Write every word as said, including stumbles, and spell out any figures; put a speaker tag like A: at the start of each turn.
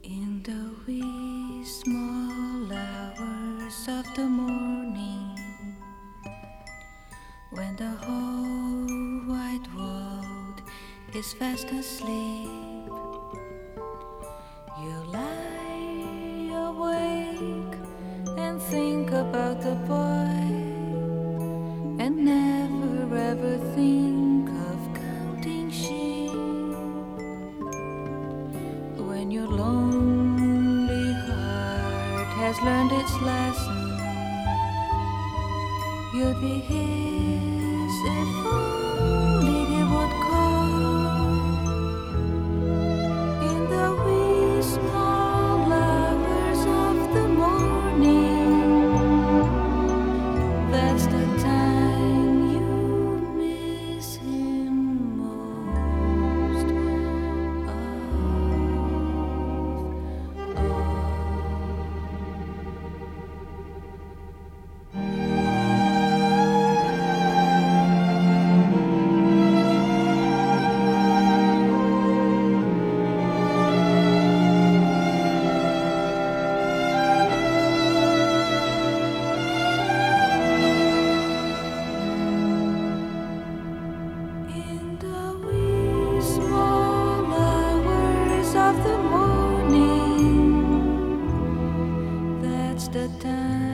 A: In the wee small hours of the morning, when the whole wide world is fast asleep, you lie awake and think about the boy, and never ever think of counting sheep. When your lonely heart has learned its lesson, you'd be his if only he would call. In the wee small hours of the morning, that's the time you miss him most of all. In the wee small hours of the morning, that's the time